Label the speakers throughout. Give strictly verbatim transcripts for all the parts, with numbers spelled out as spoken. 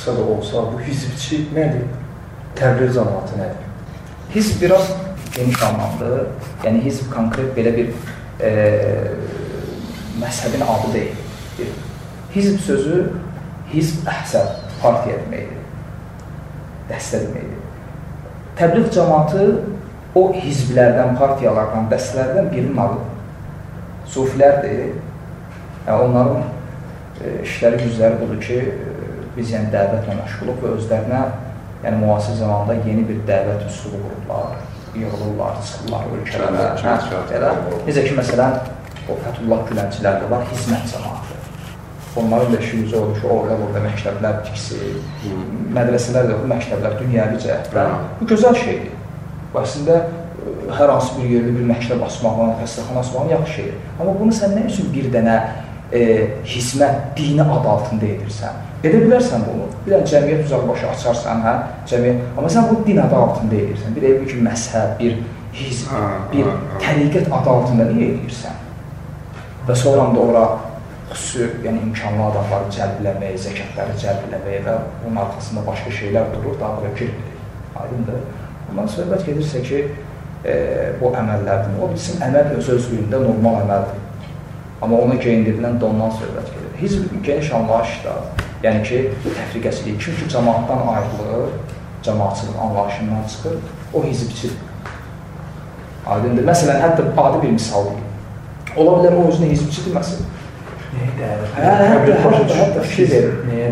Speaker 1: qısa da olsa, bu hizbçi nədir? Təbliğ cəmaatı nədir?
Speaker 2: Hizb biraz geniş anlamdır. Yəni, hizb konkret belə bir e, məzhəbin adı deyil. Hizb sözü, hizb əhsəb, partiya deməkdir, dəstə deməkdir. Təbliğ cəmaatı o hizblərdən, partiyalardan, dəstələrdən birinin adıdır. Sufilərdir. Yəni, onların e, işləri, yüzləri budur ki, biz yəni dəvətlə məşğuluq və özlərinə yəni müasir zamanda yeni bir dəvət üsulu qurublar, yığılırlar, çıxırlar ölkələrə. Necə ki, məsələn, o Fəthullah Güləncilər də var, hizmət cəmaatı. Onların da işi yüzü olur ki, orada burada məktəblər tikisi, mədrəsələr də, bu məktəblər, dünyəvi cəhətlər. Bu gözəl şeydir. Bu əslində hər hansı bir yerli bir məktəb açmaqla, xəstəxana açmaqla yaxşı şeydir. Amma bunu sən nə üçün bir dənə e, hizmət, dini adı altında edirsən? Edə bilərsən bunu. Bir dənə cəmiyyət uzaqbaşı açarsan, hə? Cəmiyyət. Amma sən bunu din adı altında edirsən. Bir evi ki, məzhəb, bir hizb, bir təriqət adı altında niyə edirsən? Və sonra da ora xüsusi, yəni imkanlı adamları cəlbləməyə, zəkətləri cəlbləməyə və onun arxasında başqa şeylər durur, daha belə girmir. Aydındır. Ondan söhbət gedirsə ki, e, bu əməllərdir. O bizim əməl öz özlüyündə normal əməldir. Amma ona geyindirilən də ondan söhbət gedir. Hizb geniş anlayışda, yəni ki, təfriqəsilik, kim ki, cəmaatdan ayrılır, cəmaatçılıq anlayışından çıxır, o hizbçidir. Aydındır. Məsələn, hətta adi bir misal deyil. Ola bilər o özünə hizbçi deməsin.
Speaker 1: Nəyə dəyər?
Speaker 2: Hə, hətta, hətta fikir verir.
Speaker 1: Nəyə?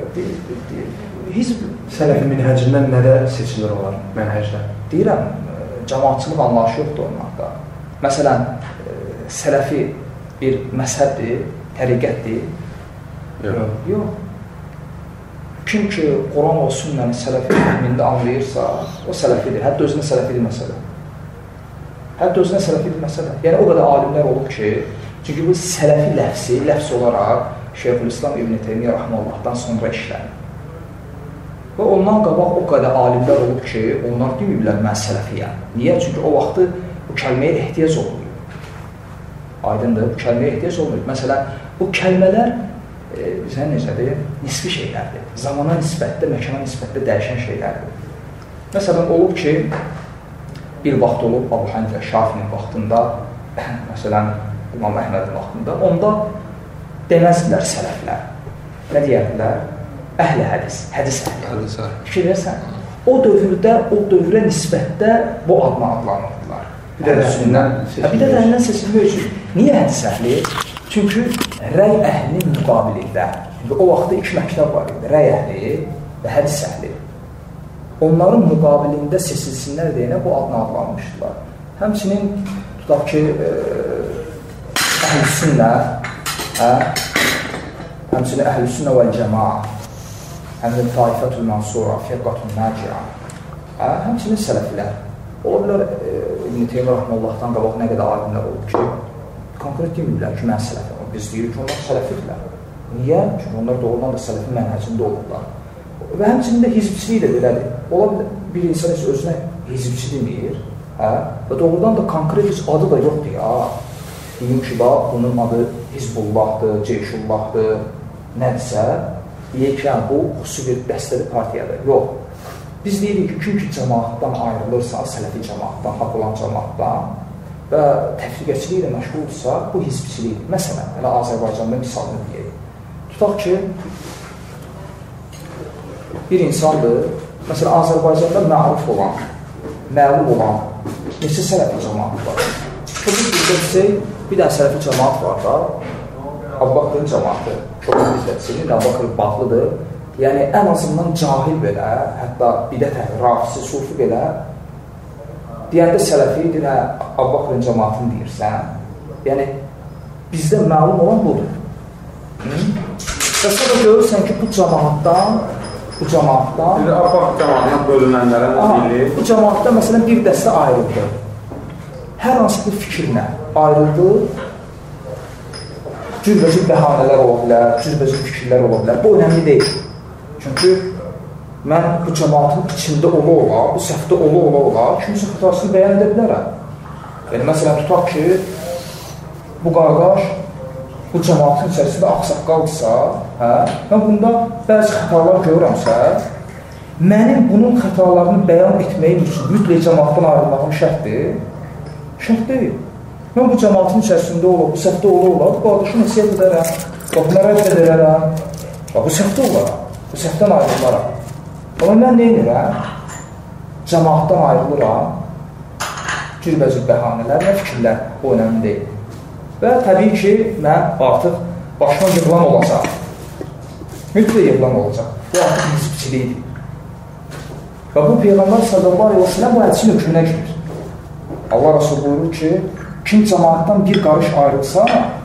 Speaker 2: Hizb
Speaker 1: Sələfi minhəcindən nədə seçilir olar mənhəcdə?
Speaker 2: Deyirəm, cəmaatçılıq anlayışı yoxdur onlarda. Məsələn, sələfi bir məzhəbdir, təriqətdir.
Speaker 1: Yox.
Speaker 2: Yox. Kim ki, Quran və sünnəni sələfi fəhmində anlayırsa, o sələfidir. Hətta özünə sələfidir məsələ. Hətta özünə sələfidir məsələ. Yəni, o qədər alimlər olub ki, çünki bu sələfi ləfsi, ləfs olaraq Şeyxülislam İbn Teymiyyə Rəhməllahdan sonra işlənir. Və ondan qabaq o qədər alimlər olub ki, onlar deməyiblər, mən sələfiyəm. Niyə? Çünki o vaxtı bu kəlməyə ehtiyac olmuyor. Aydındır, bu kəlməyə ehtiyac olmuyor. Məsələn, bu kəlmələr e, bizə necədir? Nisbi şeylərdir. Zamana nisbətdə, məkana nisbətdə dəyişən şeylərdir. Məsələn, olub ki, bir vaxt olub Abu Hanifə Şafinin vaxtında, məsələn, İmam Əhmədin vaxtında, onda deməzdilər sələflər. Nə deyərdilər? Əhl-i hədis, hədis əhli. Fikir versən, o dövrdə, o dövrə nisbətdə bu adına adlanırdılar. Bir də sünnən Bir də dərindən seçilmək üçün. Niyə hədis əhli? Çünki rəy əhlinin müqabilində. Çünki o vaxtda iki məktəb var idi. Rəy əhli və hədis əhli. Onların müqabilində seçilsinlər deyənə bu adına adlanmışdılar. Həmçinin, tutaq ki, əhl-i sünnə, hə? Həmçinin əhl-i sünnə və cəmaa, həmçinin taifətul mansura, firqatul naci'a, həmçinin sələfilər. Ola bilər, İbn Teymiyyə Rəhməllahdan qabaq nə qədər alimlər olub ki, konkret demirlər ki, mən sələfəm. Biz deyirik ki, onlar sələfidirlər. Niyə? Çünki onlar doğrudan da sələfin mənhəcində olurlar. Və həmçinin də hizbçilik də belədir. Ola bilər, bir insan heç özünə hizbçi demir, hə? Və doğrudan da konkret heç adı da yoxdur ya. Deyim ki, bax, bunun adı Hizbullahdır, Ceyşullahdır, nədirsə, deyək ki, bu xüsusi bir dəstəli partiyadır. Yox. Biz deyirik ki, kim ki cəmaatdan ayrılırsa, sələfi cəmaatdan, haqq olan cəmaatdan və təfriqəçiliklə məşğuldursa, bu hizbçilikdir. Məsələn, elə Azərbaycanda misalını deyək. Tutaq ki, bir insandır, məsələn, Azərbaycanda məruf olan, məlum olan neçə sələfi cəmaat var. Çox bir bir dənə sələfi cəmaat var da, Abbaqırın cəmaatı, çox bizlətsin, Abbaqır bağlıdır. Yəni, ən azından cahil belə, hətta bidət əhli, rafisi, sufi belə, deyəndə sələfi, deyən, Abbaqırın cəmaatını deyirsən. Yəni, bizdə məlum olan budur. Və sonra görürsən ki, bu cəmaatdan, bu cəmaatdan...
Speaker 3: Bir Abbaq cəmaatından bölünənlərə bilir.
Speaker 2: Bu cəmaatdan, məsələn, bir dəstə ayrıldı. Hər hansı bir fikrinə ayrıldı, cürbəcür bəhanələr ola bilər, cürbəcür fikirlər ola bilər. Bu önəmli deyil. Çünki mən bu cəmaatın içində ola-ola, bu səhvdə ola-ola-ola kimisə xətasını bəyan edə bilərəm. Yəni, məsələn, tutaq ki, bu qardaş bu bu cəmaatın içərisində ağsaqqaldırsa, hə, mən bunda bəzi xətalar görürəmsə, mənim bunun xətalarını bəyan etməyim üçün mütləq cəmaatdan ayrılmağım şərtdir. Şərt deyil. Mən bu cəmaatın içərisində olub, bu səhvdə olur, bu qardaşı nəsiyyət edərəm, bax, bunlara rədd edərəm, bax, bu səhvdə olaram, bu səhvdən ayrılaram. Amma mən nə edirəm? Cəmaatdan ayrılıram, cürbəcür bəhanələr və fikirlər o önəmli deyil. Və təbii ki, mən artıq başıma yığılan olacaq. Mütləq yığılan olacaq. Bu artıq hizbçilikdir. Və bu Peyğəmbər sallallahu əleyhi və səlləm bu hədisin hökmünə girir. Allah Rəsulü buyurur ki, kim cəmaatdan bir qarış ayrılsa,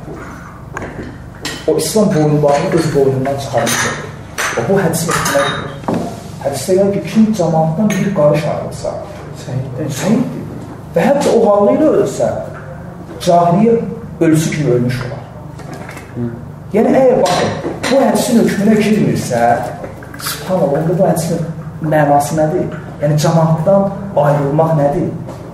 Speaker 2: o İslam boyunlarını öz boynundan çıxarmışdır. Və bu hədisin hökmünə girir. Hədisdə gəlir ki, kim cəmaatdan bir qarış ayrılsa, səhiddir. Və hətta o halı ilə ölsə, cahiliyə ölüsü kimi ölmüş olar. Yəni, əgər baxın, bu hədisin hökmünə girmirsə, subhanallah, onda bu hədisin mənası nədir? Yəni, cəmaatdan ayrılmaq nədir?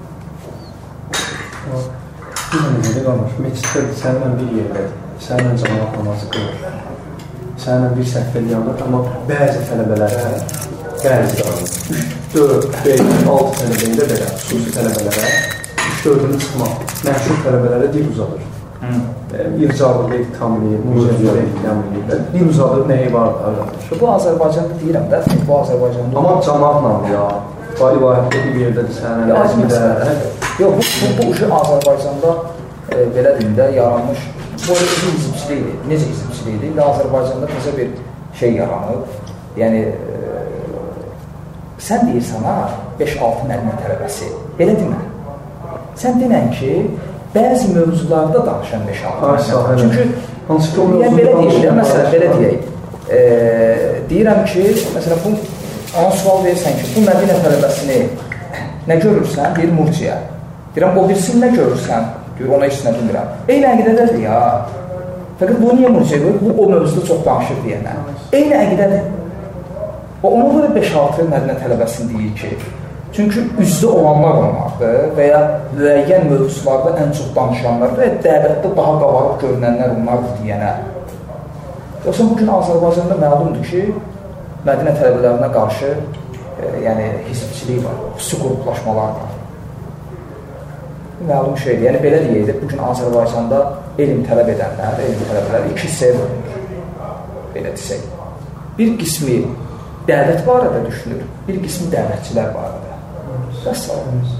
Speaker 1: Bir nəzədə qalmış, meçiddə səninlə bir yerdədir, səninlə cəmaat namazı qılır, səninlə bir səhvəli yanır, amma bəzi tələbələrə, bəzi qalır, üç, dörd, beş, altı tələbəyində belə, xüsusi tələbələrə, üç dördünü çıxmaq, məşhur tələbələrə dil uzadır. İrcalı deyil, tamlıyır, müzəvvə deyil, tamlıyır. Dil uzadır, nəyi vardır?
Speaker 2: Bu Azərbaycanda deyirəm də, bu Azərbaycanda...
Speaker 1: Amma cəmaatla ya, bari vahiddə bir yerdədir sənə, əzmidə...
Speaker 2: Yox, bu ucu Azərbaycanda belə dilində yaranmış, bu arada hizbçilikdir. Necə hizbçilikdir? İndi Azərbaycanda təzə bir şey yaranıb, yəni... Sən deyirsən, ha, beş altı mədəni tələbəsi, belə demə. Sən denən ki, bəzi mövzularda danışan beş altı mədəni. Çünki, yəni belə deyirəm, məsələn, belə deyək. E, deyirəm ki, məsələn, bu, ana sual verirsən ki, bu mədəni tələbəsini nə görürsən? Deyir, murciyə. Deyirəm, o birisini nə görürsən? Gör, ona heç nə bilmirəm. Eyni əqidədədir ya. Fəqət bu niyə murciyə görür? Bu, o mövzuda çox danışır deyənə. Eyni əqidədir. O, ona görə beş altı mədənə tələbəsini deyir ki, çünki üzdə olanlar onlardır və ya müəyyən mövzularda ən çox danışanlardır və dəvətdə daha qabarıq görünənlər onlardır deyənə. Yoxsa bugün Azərbaycanda məlumdur ki, mədənə tələbələrinə qarşı e, yəni hizbçilik var, xüsusi qruplaşmalar var. Məlum şeydir, yəni belə deyək, bugün Azərbaycanda elm tələb edənlər, elm tələbələr iki hissəyə bölünür, belə desək. Bir qismi dəvət barədə düşünür, bir qismi dəvətçilər barədə. Bəs-salam.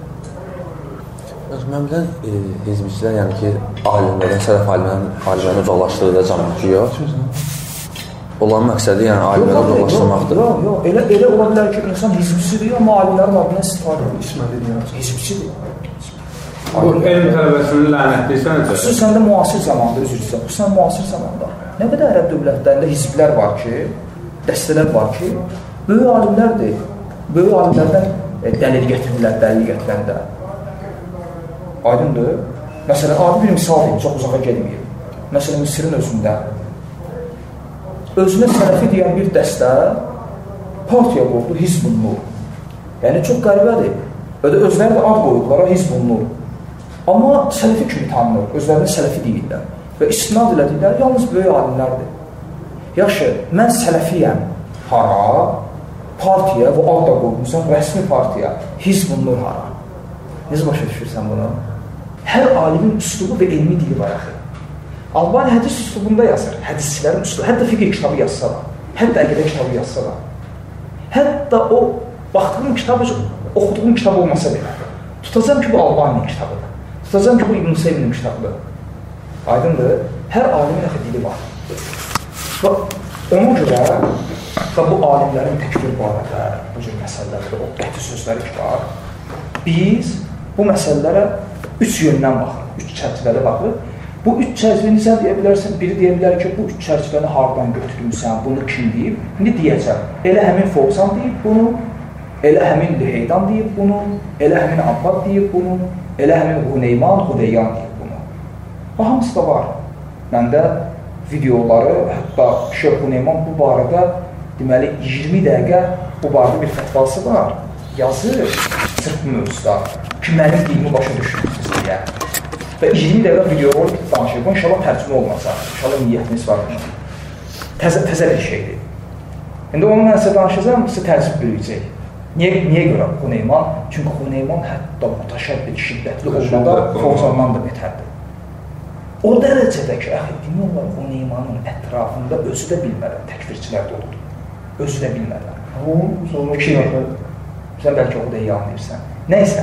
Speaker 4: Mən bilən e, hizbçilər, yəni ki, alimlərdən, sələf alimlərdən uzaqlaşdırdığı cəmiyyəti yox. Onların məqsədi, yəni alimlərdən uzaqlaşdırmaqdır.
Speaker 2: Yox, yox, elə, elə ola bilər ki, insan hizbçidir, amma alimlərin adına istifadə edir. İsmədir, hizbçidir.
Speaker 3: Bu elm tələbəsini lənətləyirsən necə?
Speaker 2: Xüsusən də müasir zamanda, üzr istəyirəm, xüsusən müasir zamanda. Nə qədər ərəb dövlətlərində hizblər var ki, dəstələr var ki, böyük alimlərdir. Böyük alimlərdən e, dəlil gətirirlər, dəlil gətirəndə. Aydındır. Məsələn, adi bir misal deyim, çox uzağa gedməyim. Məsələn, Misirin özündə özünə sələfi deyən bir dəstə partiya qurdu, Hizb-ül Nur. Yəni, çox qəribədir. Özləri də ad qoydular, Hizb-ül Nur. Amma sələfi kimi tanınır, özlərində sələfi deyirlər. Və istinad elədikləri yalnız böyük alimlərdir. Yaxşı, mən sələfiyəm, hara, partiya, bu ad da qoyulmuşsan, rəsmi partiya, Hizb-ül Nur hara. Necə başa düşürsən bunu? Hər alimin üslubu və elmi dili var axı. Albani hədis üslubunda yazır, hədisçilərin üslubu, hətta fiqh kitabı yazsa da, hətta əqidə kitabı yazsa da, hətta o baxdığım kitabı, oxuduğum kitab olmasa belə, tutacam ki, bu Albaninin kitabıdır, tutacam ki, bu İbn Hüseynin kitabıdır. Aydındır, hər alimin axı dili var. Və ona görə və bu alimlərin təkbir barədə, bu cür məsələlərdə o qəti sözləri ki var, biz bu məsələlərə üç yöndən baxırıq, üç çərçivədə baxırıq. Bu üç çərçivəni sən deyə bilərsən, biri deyə bilər ki, bu üç çərçivəni haradan götürmüsən, bunu kim deyib? İndi deyəcəm, elə həmin Fovzan deyib bunu, elə həmin Lüheydan deyib bunu, elə həmin Abbad deyib bunu, elə həmin Huneyman, Hudeyyan deyib bunu. Və hamısı da var. Məndə videoları, hətta Şeyh Huneyman bu barədə deməli iyirmi dəqiqə bu barədə bir fətvası var. Yazır sırf mövzuda ki, mənim dilimi başa düşürsünüz deyə. və iyirmi dəqiqə videorolik danışır. Bu inşallah tərcümə olmasa, inşallah niyyətiniz var. Təzə, təzə bir şeydir. İndi onu mən sizə danışacağım, sizə tərcib böləcək. Niyə, niyə görə Xuneyman? Çünki Xuneyman hətta mütəşəbbid, şiddətli olmada Fovzandan da betərdir. O dərəcədə ki, əxi, demək olar Xuneymanın ətrafında özü də bilmədən təkfirçilər doludur. Özü də bilmədən. Fikir ver. Sən bəlkə o da iyi anlayırsan. Nəysə.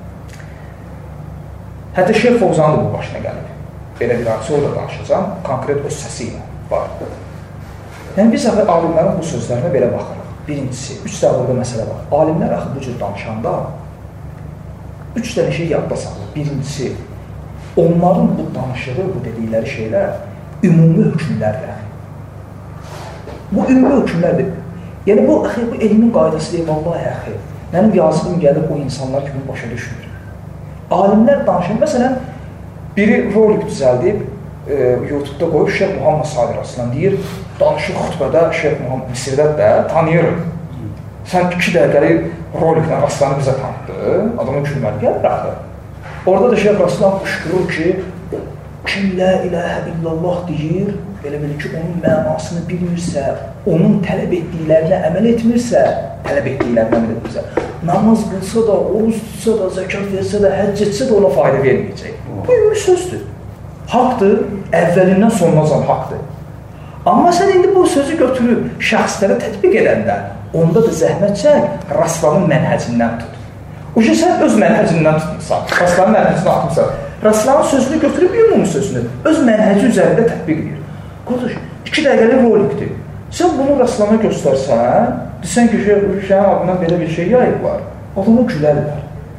Speaker 2: Hətta Şeyx Fovzanın da bu başına gəlib. Belə bir hadisi orada danışacağım. Konkret öz səsi ilə var. Yəni, biz əxi, alimlərin bu sözlərinə belə baxırıq. Birincisi, üç dəqiqədə məsələ var. Alimlər axı bu cür danışanda üç dənə şey yadda salır. Birincisi, onların bu danışığı, bu dedikləri şeylər ümumi hökmlərdir. Bu ümumi hökmlərdir. Yəni, bu, əxi, bu elmin qaydası deyil, vallahi əxi. Mənim yazığım gəlir o insanlar kimi başa düşmür. Alimlər danışır. Məsələn, biri rolik düzəldib, e, YouTube-da qoyub Şeyx Muhammed Sadir Aslan deyir, danışır xütbədə Şeyx Muhammed Misirdə də tanıyırıq. Sən iki dəqiqəli roliklə Aslanı bizə tanıtdı, adamın gülməli gəlir axı. Orada da Şeyx Aslan qışqırır ki, kim la ilahə illallah deyir, elə bilir ki, onun mənasını bilmirsə, onun tələb etdiklərinə əməl etmirsə, tələb etdiklərinə əməl etmirsə, namaz qılsa da, oruç tutsa da, zəkat versə də, həcc etsə də ona fayda verməyəcək. Bu ümumi sözdür. Haqdır, əvvəlindən sonundan haqdır. Amma sən indi bu sözü götürüb şəxslərə tətbiq edəndə, onda da zəhmət çək, Raslanın mənhəcindən tut. O ki, sən öz mənhəcindən tutmuşsan, Raslanın mənhəcindən atmışsan. Raslanın sözünü götürüb ümumi sözünü öz mənhəci üzərində tətbiq edir. Qardaş, iki dəqiqəli rolikdir. Sən bunu Raslana göstərsən, desən ki, şeyhin adından belə bir şey yayıblar, adamı gülərlər.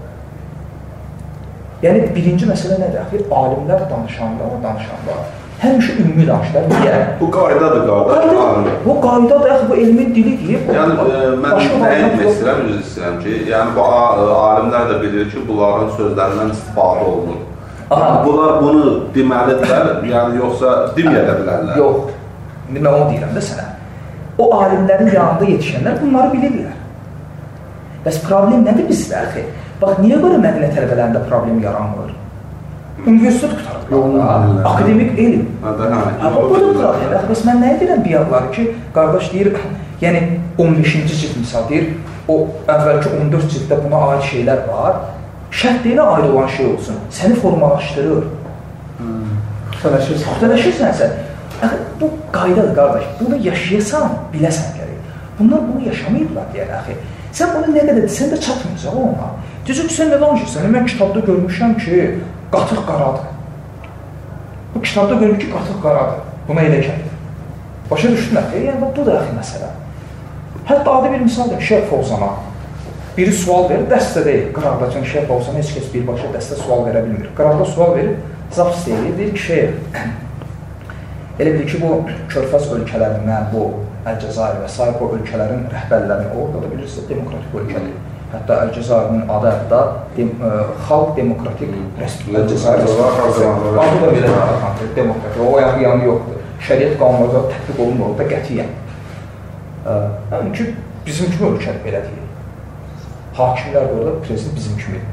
Speaker 2: Yəni, birinci məsələ nədir? Alimlər danışanda, danışanda, həmişə ümumi danışlar. Niyə?
Speaker 5: Bu qaydadır, qardaş.
Speaker 2: Bu qaydadır, bu elmin dili deyib.
Speaker 5: Yəni, mən nə etmək istəyirəm, üzr istəyirəm ki, yəni, bu alimlər də bilir ki, bunların sözlərindən istifadə olunur. Yəni, bunlar bunu deməlidirlər, yəni, yoxsa deməyə də bilərlər?
Speaker 2: Yox, mən onu deyirəm də sənə. O alimlərin yanında yetişənlər bunları bilirlər. Bəs problem nədir bizdə, əxi? Bax, niyə görə mədənə tələbələrində problem yaranmır? Universitet qutarıqlarında, akademik elm. Bu da problem. Bəs mən nəyə deyirəm biyaqları ki, qardaş deyir, yəni on beşinci cild misal deyir, o əvvəlki on dörd cilddə buna aid şeylər var, şərtliyinə aid olan şey olsun, səni formalaşdırır. Xütələşirsən sən. Bu qaydadır, qardaş. Bunu yaşayasan, biləsən gəlir. Bunlar bunu yaşamayıblar deyər, əxi. Sən bunu nə qədər desən də çatmayacaq ona. Düzü ki, sən nə danışırsan? Mən kitabda görmüşəm ki, qatıq qaradır. Bu kitabda görmüş ki, qatıq qaradır. Buna elə gəlir. Başa düşdün əxi? Yəni, bu da əxi məsələ. Hətta adi bir misal deyək, Şeyx Fovzana. Biri sual verir, dəstə deyil. Qıraqda, çünki Şeyx Fovzana heç kəs birbaşa dəstə sual verə bilmir. Qıraqda sual verir, zapt istəyir, deyir ki, şeyx, elə bilir ki, bu körfəz ölkələrindən, bu Əl-Cəzair və sair bu ölkələrin rəhbərlərini, orada da bilirsiniz, demokratik ölkədir. Hətta Əl-Cəzairin adı hətta Xalq Demokratik Əl-Cəzair Respublikası. Adı da belə konkret, demokratik, o ayağı yanı yoxdur. Şəriət qanunları tətbiq olunmur, orada qətiyyən. Yəni ki, bizim kimi ölkədir, belə deyil. Hakimlər də orada, prezident bizim kimidir.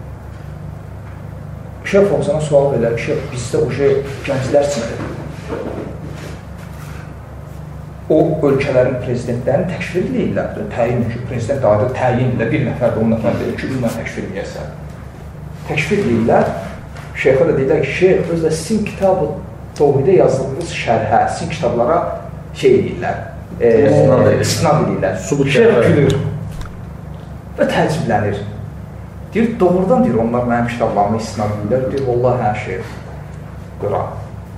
Speaker 2: Şeyx Fovzana sual verir ki, bizdə o şey gənclər çındır. O ölkələrin prezidentlərini təkfir edirlər. Təyin ki, prezident adı təyin edirlər. Bir nəfər də on nəfər də iki günlə təkfir edirsən. Təkfir edirlər. Şeyxə də deyirlər ki, şeyx, özlə sizin kitab-ı Tohidə yazıldığınız şərhə, sizin kitablara şey edirlər. İstinad edirlər. Şeyx gülür və təəccüblənir. Deyir, doğrudan deyir, onlar mənim kitablarımı istinad edirlər. Deyir, vallahi hər şey qıra.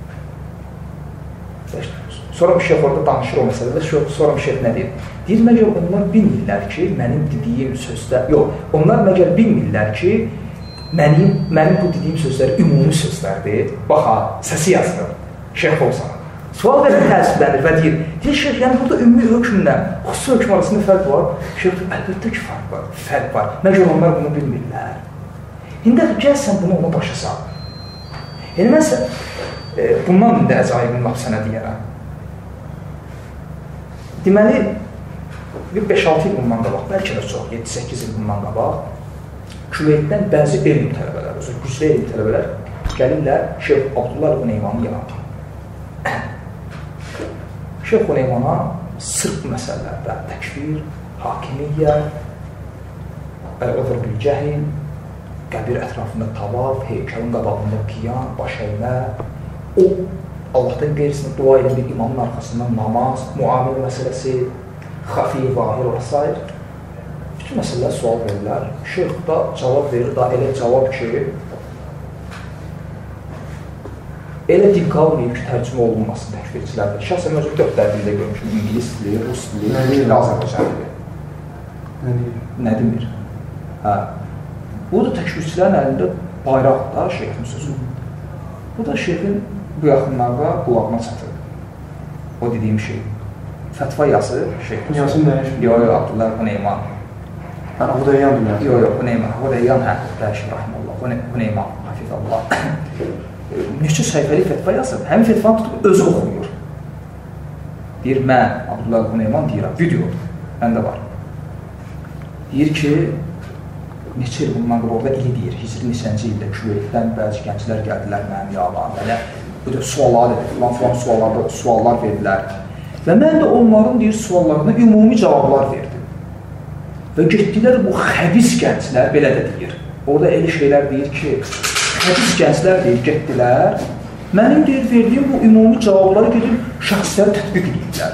Speaker 2: Sonra bir şeyx orada danışır o məsələdə, sonra bir şeyx nə deyir? Deyir, məgər onlar bilmirlər ki, mənim dediyim sözdə, yox, onlar məgər bilmirlər ki, mənim, mənim bu dediyim sözlər ümumi sözlərdir. Baxa, səsi yazılır, Şeyx Fovzana. Sual verir, təəssüblənir və deyir, deyir, şeyx, yəni burada ümumi hökmlə, xüsusi hökm arasında fərq var. Şeyx, əlbəttə ki, fərq var, fərq var. Məgər onlar bunu bilmirlər. İndi gəl sən bunu ona başa sal. Yəni, mən sən, e, bundan indi əcaibin laf sənə deyərəm. Deməli, bir beş altı il bundan qabaq, bəlkə də çox, yeddi səkkiz il bundan qabaq, Küveytdən bəzi elm tələbələr, özür, güclü elm tələbələr gəlirlər Şeyx Abdullah Quneymanın yanına. Şeyx Quneymana sırf məsələlərdə təkfir, hakimiyyə, əl-ödr bil-cəhil, qəbir ətrafında tavaf, heykəlin qabağında qiyam, baş əymə, o Allahdan qeyrisini dua edən bir imamın arxasından namaz, muamil məsələsi, xafi, vahir və s. Bütün məsələlər sual verirlər. Şeyx da cavab verir, da elə cavab ki, elə dil qalmayıb ki, tərcümə olunmasın təkfirçilərdə. Şəxsən özüm dörd dildə görmüşüm, İngiliz dili, Rus dili, Azərbaycan dili. Nə demir? Hə. Bu da təkfirçilərin əlində bayraqda şeyxin sözü. Bu da şeyxin bu yaxınlarda qulağına çatır. O dediyim şey. Fətva yazı şeyxin sözü.
Speaker 1: Yazın dəyişmir.
Speaker 2: Yox, yox, Abdullah Quneyman.
Speaker 1: Hə, Hudayyan dünyası.
Speaker 2: Yox, yox, Quneyman. Hudayyan, hə, dəyişir, rahiməllah. Quneyman, hafizallah. Neçə səhifəli fətva yazır. Həmin fətvanı tutub özü oxuyur. Deyir, mən, Abdullah Quneyman deyirəm, video, məndə var. Deyir ki, neçə il bundan qırı orada ili deyir, Hicri neçənci ildə Küveytdən bəzi gənclər gəldilər mənim yalan, belə bu da suallar edir, filan filan suallarda suallar verdilər. Və mən də onların deyir suallarına ümumi cavablar verdim. Və getdilər bu xəbis gənclər, belə də deyir. Orada elə şeylər deyir ki, xəbis gənclər deyir, getdilər, mənim deyir, verdiyim bu ümumi cavabları gedib şəxsləri tətbiq edirlər.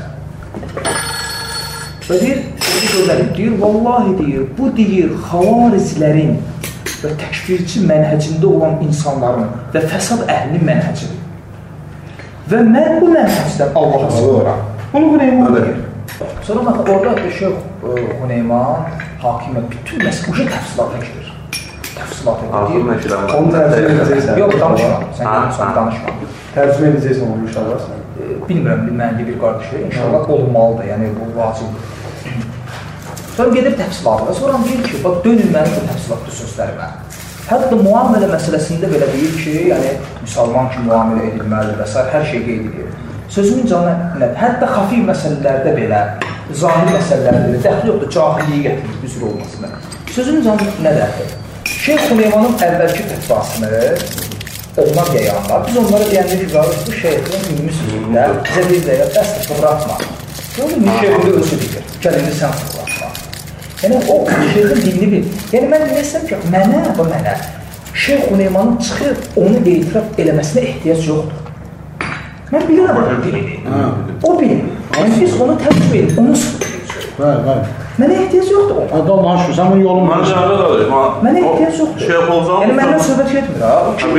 Speaker 2: Və deyir, deyir, vallahi deyir, bu deyir, xavaricilərin və təkfirçi mənhəcində olan insanların və fəsad əhlinin mənhəcidir. Və mən bu mənhəcdən Allaha sığıram. Bunu Quneyman deyir. Sonra baxın, orada Şeyx Quneyman hakimə bütün məsələ, uca təfsilata girir. Təfsilata girir.
Speaker 1: Onu tərcümə edəcəksən.
Speaker 2: Yox, danışma. Sən gəlmişsən, danışma.
Speaker 1: Tərcümə edəcəksən onu inşallah sən.
Speaker 2: Bilmirəm, mənli bir qardaşı, inşallah olmalıdır, yəni bu vacibdir. Sonra gedir təfsilatına, sonra deyir ki, bax, dönün mənim bu təfsilatlı sözlərimə. Hətta muamilə məsələsində belə deyir ki, yəni, müsəlman ki, muamilə edilməlidir və s. hər şey qeyd edir. Sözümün canına nədir? Hətta xafi məsələlərdə belə, zahir məsələlərdə belə, dəxli yoxdur, cahilliyi gətirir, üzr olmasına. Sözümün canına nədir? Şeyx Quneymanın əvvəlki fətvasını onlar yayanlar, biz onlara deyəndə ki, bu şeyxin ümumi sözündə bizə deyirlər, əsr fırlatma. Onun şeyxində özü deyir, gəlində sən fırlatma. Yəni, o şeyxin dilini bil. Yəni, mən deyəsəm ki, mənə, bu mənə, Şeyx Quneymanın çıxıb onu etiraf eləməsinə ehtiyac yoxdur. Mən bilirəm onun dilini. O bilir. Yəni, biz onu tərcümə edib, onu sıfırlayacaq.
Speaker 6: Bəli, bəli.
Speaker 2: Mənə ehtiyac yoxdur ona.
Speaker 6: Adam danışır, sən bunun yolunu
Speaker 5: bilirsən. Mən deyələ qardaş,
Speaker 2: mənə ehtiyac yoxdur.
Speaker 5: Şeyx olsam...
Speaker 2: Yəni, məndən söhbət getmir, ha?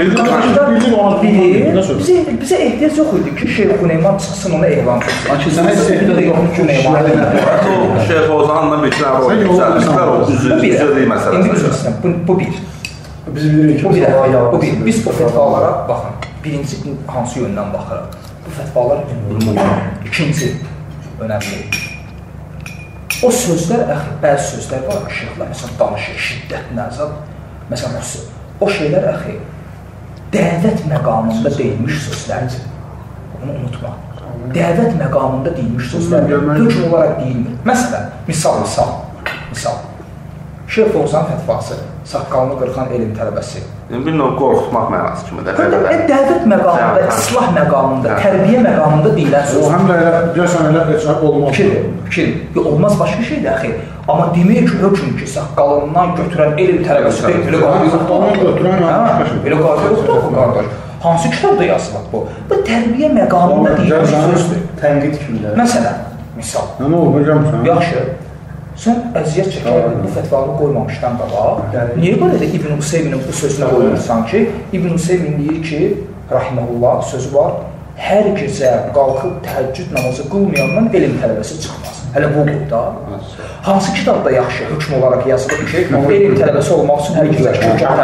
Speaker 2: Bilir, bizə ehtiyac yox idi ki, Şeyx Quneyman çıxsın, ona elan etsin.
Speaker 6: Aki, sən heç ehtiyac yoxdur ki, Quneyman.
Speaker 5: Şeyx olsanla bir tənə o yüksəlmişlər, o üzrə deyil məsələsi.
Speaker 2: İndi üzrə istəyəm, bu bir.
Speaker 1: Biz bilirik ki,
Speaker 2: bu bir. Biz bu fətvalara, baxın, birinci hansı yöndən baxırıq? Bu fətvalar ümumi. İkinci, önəmli. O sözlər, əxi, bəzi sözlər var ki, şeyxlər, məsələn, danışır, şiddət, nəzab, məsələn, o şeylər, əxi, dəvət məqamında deyilmiş sözlərdir. Bunu unutma. Dəvət məqamında deyilmiş sözlərdir, hökm olaraq deyilmir. Məsələn, misal, misal, misal. Şeyx Oğuzhan fətvası, saqqalını qırxan elm tələbəsi.
Speaker 5: Bir növ qorxutmaq mənası kimi də.
Speaker 2: Dəvət məqamında, islah məqamında, tərbiyə məqamında deyilən söz.
Speaker 6: O, həm də elə, deyəsən elə, olmaz.
Speaker 2: Fikir, fikir. Olmaz başqa şeydir, əxi. Amma demək ki, hökm ki, saqqalından götürən elm tələbəsi deyil, belə qarşı yoxdur. Belə qarşı yoxdur, bu qardaş. Hansı kitabda yazılaq bu? Bu tərbiyə məqamında deyilən sözdür.
Speaker 1: Tənqid kimi də.
Speaker 2: Məsələn, misal.
Speaker 6: Nə olur, bilirəm
Speaker 2: Yaxşı. Sən əziyyət çəkərək bu fətvanı qoymamışdan qabaq, niyə görə də İbn Hüseyminin bu sözünə qoyursan ki, İbn Hüseymin deyir ki, rahiməhullah sözü var, hər gecə qalxıb təhəccüd namazı qılmayandan elm tələbəsi çıxmaz. Hələ bu qurda. Hansı kitabda yaxşı hökm olaraq yazılır ki, elm tələbəsi olmaq üçün hər gecə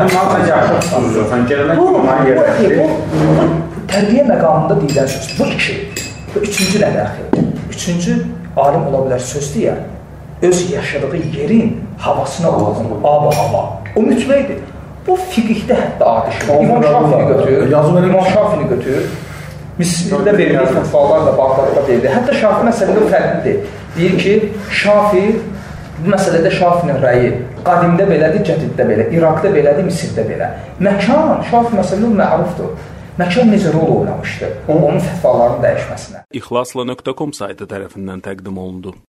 Speaker 2: Bu tərbiyə məqamında deyilən söz. Bu iki. Bu üçüncü nədir əxi? Üçüncü alim ola bilər söz deyər. Öz yaşadığı yerin havasına uyğun, ab-hava. O mütləqdir. Bu fiqhdə hətta adışır. İmam Şafini götür, İmam Şafini götür. Misirdə verilmiş fətvalarla Bağdadda verildi. Hətta Şafi məsələdə fərqlidir. Deyir ki, Şafi Bu məsələdə Şafinin rəyi qədimdə belədir, cədiddə belə, İraqda belədir, Misirdə belə. Məkan, Şafi məsələ mərufdur. Məkan necə rol oynamışdı onun fətvalarının dəyişməsinə.
Speaker 7: İxlasla nöqtə com saytı tərəfindən təqdim olundu.